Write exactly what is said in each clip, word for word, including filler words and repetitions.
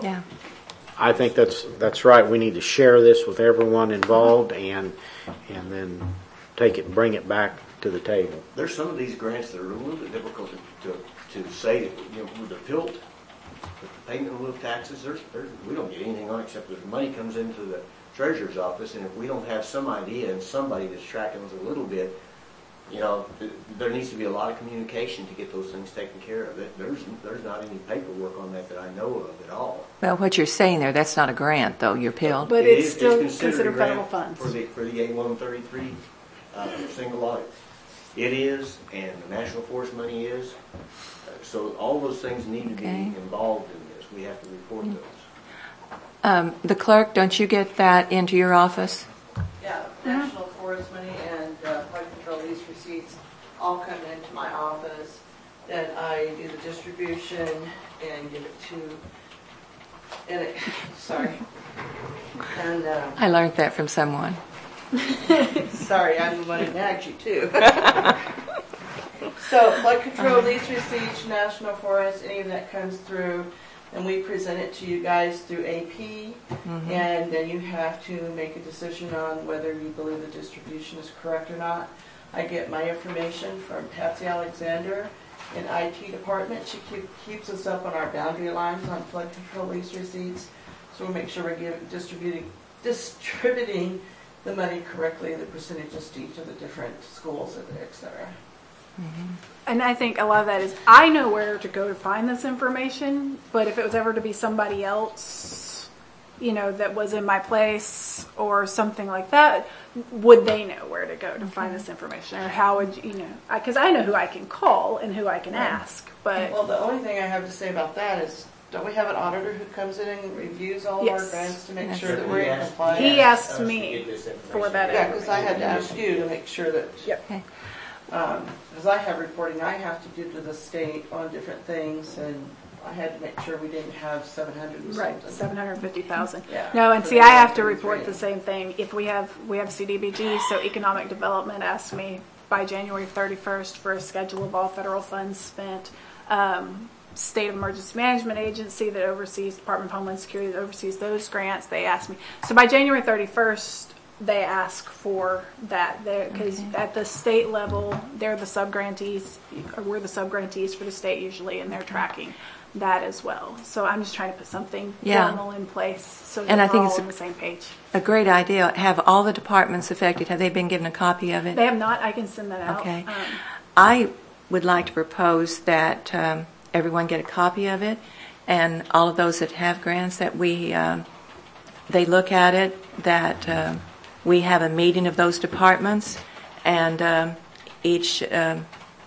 Yeah. I think that's that's right. We need to share this with everyone involved, and and then take it, and bring it back to the table. There's some of these grants that are a little bit difficult to to, to say that, you know, with the P I L T, with the payment in lieu of taxes. There's, there's we don't get anything on it except that the money comes into the treasurer's office, and if we don't have some idea and somebody that's tracking us a little bit, you know, there needs to be a lot of communication to get those things taken care of. There's there's not any paperwork on that that I know of at all. Well, what you're saying there, that's not a grant, though, your P I L. But It it's is, still it's considered considered a grant federal funds. for the for the A one thirty-three uh, single audit. It is, and the National Forest money is. Uh, so all those things need to Okay. be involved in this. We have to report those. Um, the clerk, don't you get that into your office? Yeah, National Forest money and uh, flood control lease receipts all come into my office. Then I do the distribution and give it to, and it, sorry. And uh, I learned that from someone. sorry, I'm the one who nagged you too. So flood control lease receipts, National Forest, any of that comes through, and we present it to you guys through A P, Mm-hmm. and then you have to make a decision on whether you believe the distribution is correct or not. I get my information from Patsy Alexander in I T department. She keep, keeps us up on our boundary lines on flood control lease receipts, so we'll make sure we're giving, distributing, distributing the money correctly, the percentages to each of the different schools, et cetera. Mm-hmm. And I think a lot of that is, I know where to go to find this information, but if it was ever to be somebody else, you know, that was in my place or something like that, would they know where to go to find this information? Or how would, you know, because I, I know who I can call and who I can Right. ask, but... Well, the only thing I have to say about that is, don't we have an auditor who comes in and reviews all of our Yes. grants to make Yes. sure that we're in He compliance? asked us to me get this for information. that Yeah, because I had to ask you to make sure that, Yep. Okay. because I have reporting I have to do to the state on different things, and I had to make sure we didn't have seven hundred and Right, something. seven hundred fifty thousand. Yeah. No, and For see, the I have to one report the thirty-three. same thing. If we have, we have C D B G, so Economic Development asked me by January thirty-first for a schedule of all federal funds spent. Um, State Emergency Management Agency that oversees, Department of Homeland Security that oversees those grants, they asked me. So by January thirty-first, they ask for that, because Okay. at the state level, they're the sub-grantees, or we're the sub-grantees for the state usually, and they're tracking that as well. So I'm just trying to put something Yeah. formal in place so that And I we're think all it's on the same page. A great idea. Have all the departments affected, have they been given a copy of it? They have not, I can send that out. Okay. Um, I would like to propose that um, everyone get a copy of it, and all of those that have grants, that we um, they look at it, that um, we have a meeting of those departments, and um, each um,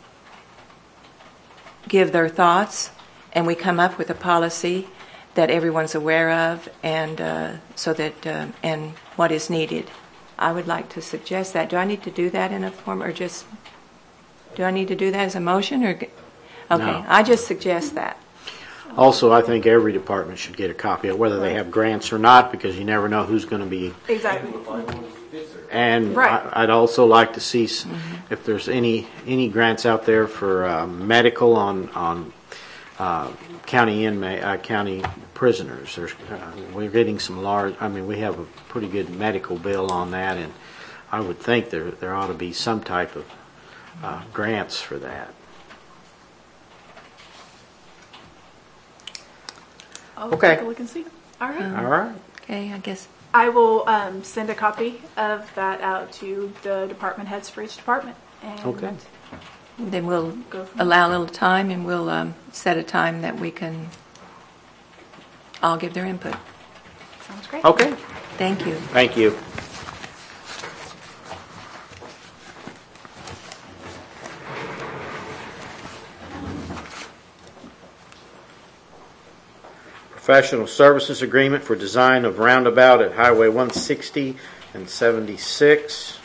give their thoughts, and we come up with a policy that everyone's aware of, and uh, so that uh, and what is needed. I would like to suggest that. Do I need to do that in a form, or just do I need to do that as a motion, or? Okay, No. I just suggest that. Also, I think every department should get a copy of whether they have grants or not, because you never know who's going to be. Exactly. Able to find one that fits their- And Right. I, I'd also like to see s if there's any any grants out there for uh, medical on on uh, county inmate uh, county prisoners. There's, uh, we're getting some large. I mean, we have a pretty good medical bill on that, and I would think there there ought to be some type of uh, grants for that. I'll Okay. take a look and see. All right. All right. Okay, I guess. I will um, send a copy of that out to the department heads for each department. And Okay. Then we'll Go from allow a little time, and we'll um, set a time that we can all give their input. Sounds great. Okay. Thank you. Thank you. Professional services agreement for design of roundabout at Highway one sixty and seventy-six.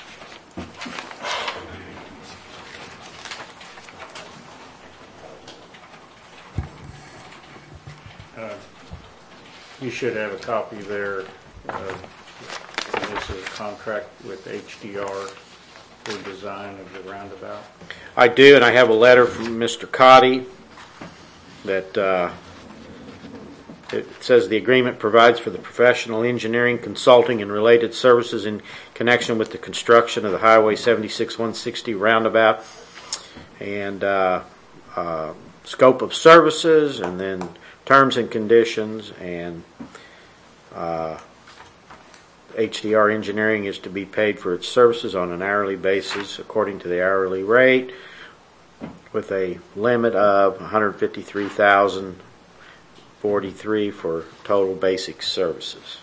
Uh, You should have a copy there. Uh, This is a contract with H D R for design of the roundabout. I do, and I have a letter from Mister Cotty that uh, It says the agreement provides for the professional engineering, consulting, and related services in connection with the construction of the Highway seventy-six one sixty roundabout, and uh, uh, scope of services, and then terms and conditions, and uh, H D R Engineering is to be paid for its services on an hourly basis according to the hourly rate, with a limit of one hundred fifty-three thousand forty-three for total basic services.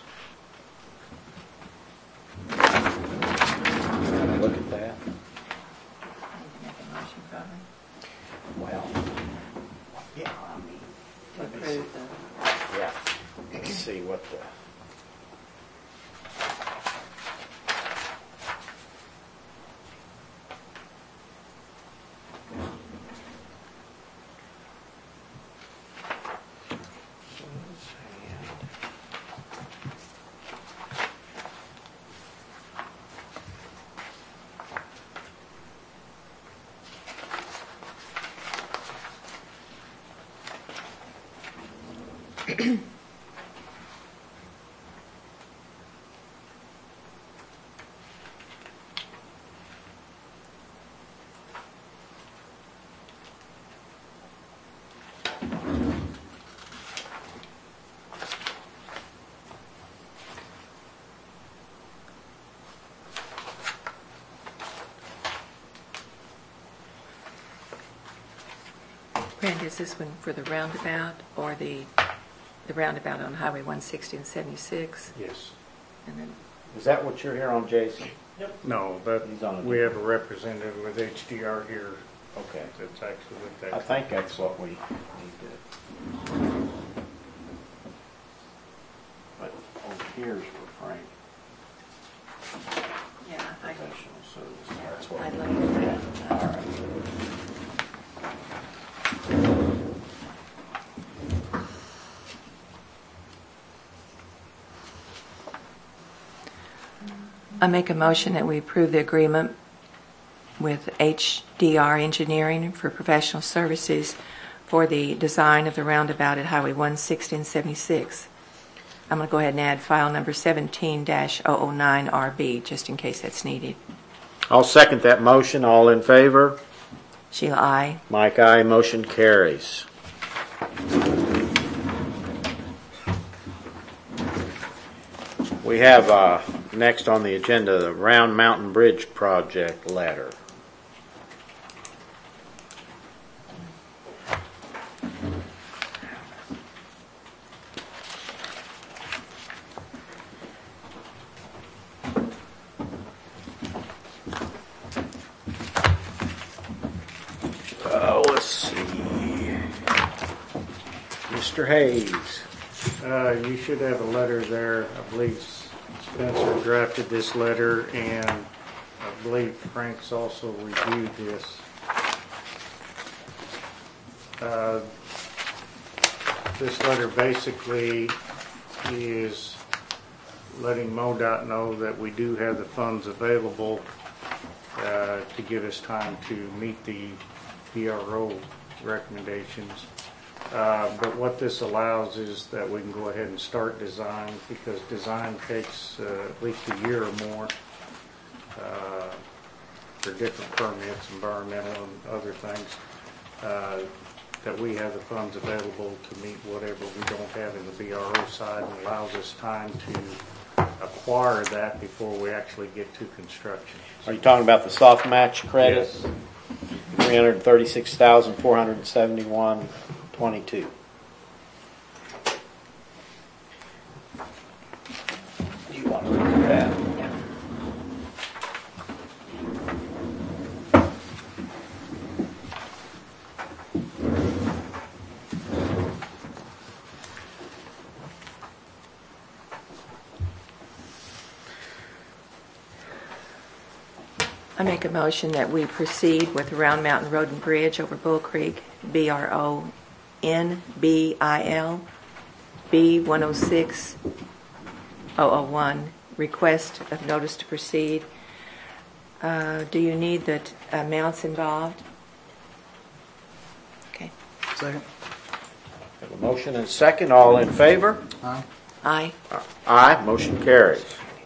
Look at that. Well, yeah, I mean, let me see. Yeah, let's see what the. Brand, is this one for the roundabout or the the roundabout on Highway one sixty and seventy-six? Yes. And then Is that what you're here on, Jason? No, but He's on a- we have a representative with H D R here Okay. that's actually with that. I think that's what we need to. But over here's for Frank. yeah, I Professional services. That's what. I looked at that. All right. I make a motion that we approve the agreement with H D R Engineering for professional services for the design of the roundabout at Highway one sixty and seventy-six. I'm going to go ahead and add file number seventeen dash zero zero nine R B, just in case that's needed. I'll second that motion. All in favor? Sheila, aye. Mike, aye. Motion carries. We have uh, next on the agenda the Round Mountain Bridge project letter. Oh, let's see. Mister Hayes. Uh, you should have a letter there. I believe Spencer drafted this letter, and I believe Frank's also reviewed this. Uh, this letter basically is letting MoDOT know that we do have the funds available uh, to give us time to meet the B R O recommendations. Uh, but what this allows is that we can go ahead and start design, because design takes uh, at least a year or more uh, for different permits, environmental and other things, uh, that we have the funds available to meet whatever we don't have in the B R O side, and allows us time to acquire that before we actually get to construction. Are you talking about the soft match credit? Yes. three hundred thirty-six thousand four hundred seventy-one twenty-two. Do you want to look at that? Yeah. I make a motion that we proceed with the Round Mountain Road and Bridge over Bull Creek, B R O N B I L, B one oh six oh oh one, request of notice to proceed. Uh, do you need the t- amounts involved? Okay. Second. Have a motion and second. All in favor? Aye. Aye. Aye. Motion carries.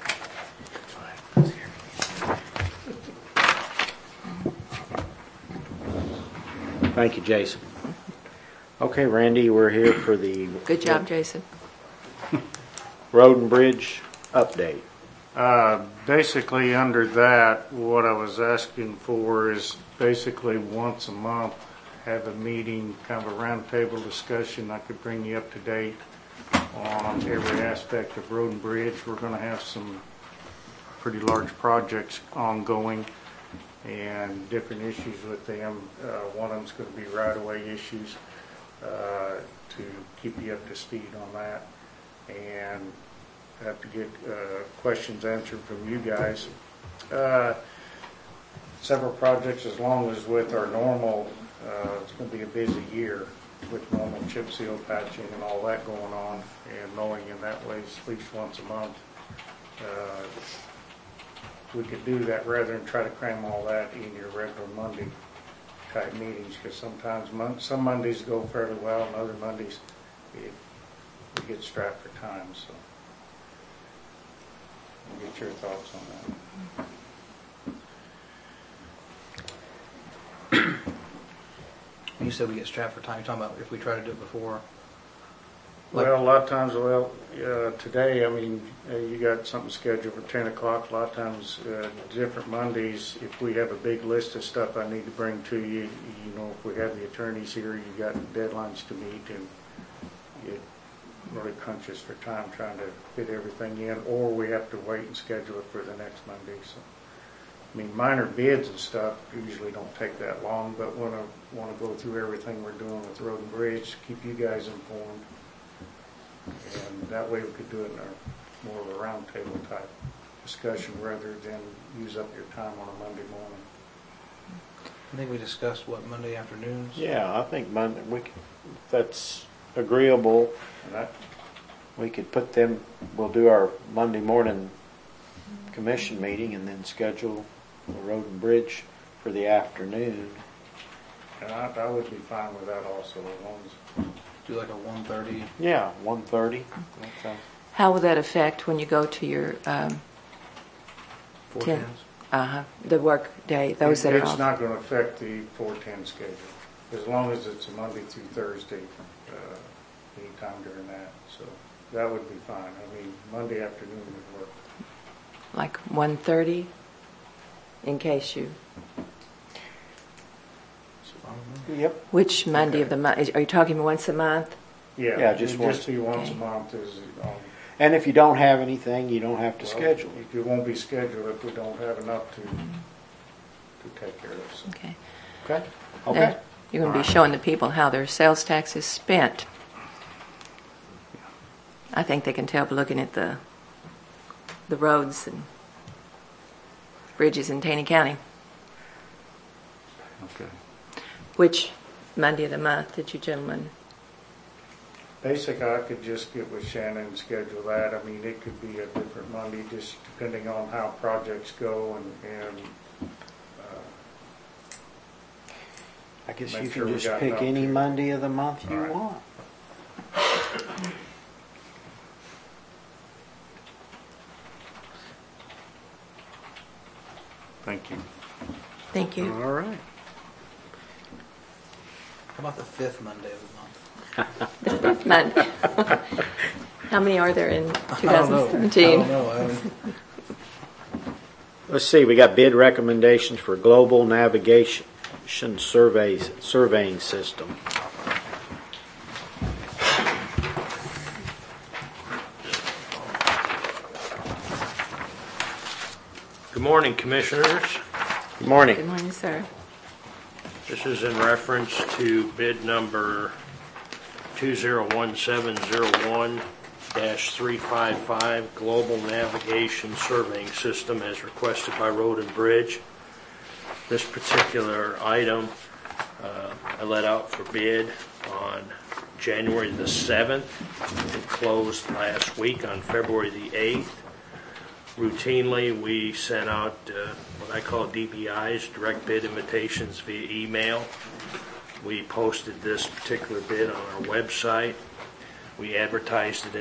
Thank you, Jason. Okay, Randy, we're here for the Good job, Jason. Road and Bridge update. Uh, basically, under that, what I was asking for is basically once a month, have a meeting, kind of a roundtable discussion. I could bring you up to date on every aspect of Road and Bridge. We're going to have some pretty large projects ongoing and different issues with them. Uh, one of them's going to be right-of-way issues, uh, to keep you up to speed on that. And have to get uh, questions answered from you guys. Uh, several projects, as long as with our normal, uh, it's going to be a busy year with normal chip seal patching and all that going on, and mowing in that way at least once a month. Uh, we could do that rather than try to cram all that in your regular Monday type meetings, because sometimes mon- some Mondays go fairly well and other Mondays it, we get strapped for time. So I'll get your thoughts on that. You said we get strapped for time. You're talking about if we try to do it before? Well, a lot of times, well, uh, today, I mean, uh, you got something scheduled for ten o'clock. A lot of times, uh, different Mondays, if we have a big list of stuff I need to bring to you, you know, if we have the attorneys here, you got deadlines to meet, and it really crunches for time trying to fit everything in, or we have to wait and schedule it for the next Monday. So, I mean, minor bids and stuff usually don't take that long, but when I want to go through everything we're doing with Road and Bridge, keep you guys informed. And that way we could do it in a more of a roundtable type discussion rather than use up your time on a Monday morning. I think we discussed, what, Monday afternoons? Yeah, I think Monday, we could, if that's agreeable, And that, we could put them, we'll do our Monday morning commission meeting and then schedule the Road and Bridge for the afternoon. and I, I would be fine with that also, as long as Do like a one thirty. Yeah, one thirty. Okay. How will that affect when you go to your, um, Four Ten. tens. uh-huh, the work day, those that are it's off? not going to affect the four ten schedule, as long as it's a Monday through Thursday, uh, anytime during that. So that would be fine. I mean, Monday afternoon would work. Like one thirty, in case you, Yep. which Monday Okay. of the month, are you talking once a month? Yeah, Yeah, just it'd once. just be once a Okay. month is um, And if you don't have anything, you don't have to well, schedule it. It won't be scheduled if we don't have enough to to take care of. So. Okay. Okay? Now, Okay. you're going to be All right. showing the people how their sales tax is spent. I think they can tell by looking at the the roads and bridges in Taney County. Okay. Which Monday of the month did you gentlemen? Basic, I could just get with Shannon and schedule that. I mean, it could be a different Monday, just depending on how projects go and, and uh, I guess Make you sure can we just got pick enough any to- Monday of the month you All right. want. thank you. Thank you. All right. How about the fifth Monday of the month? The fifth Monday. How many are there in I don't know. twenty seventeen? I don't know. I haven't- Let's see, we got bid recommendations for Global Navigation Surveys, Surveying System. Good morning, Commissioners. Good morning. Good morning, sir. This is in reference to bid number two zero one seven zero one dash three five five, Global Navigation Surveying System, as requested by Road and Bridge. This particular item uh, I let out for bid on January the seventh. It closed last week on February the eighth. Routinely, we sent out uh, what I call D B Is, direct bid invitations, via email. We posted this particular bid on our website. We advertised it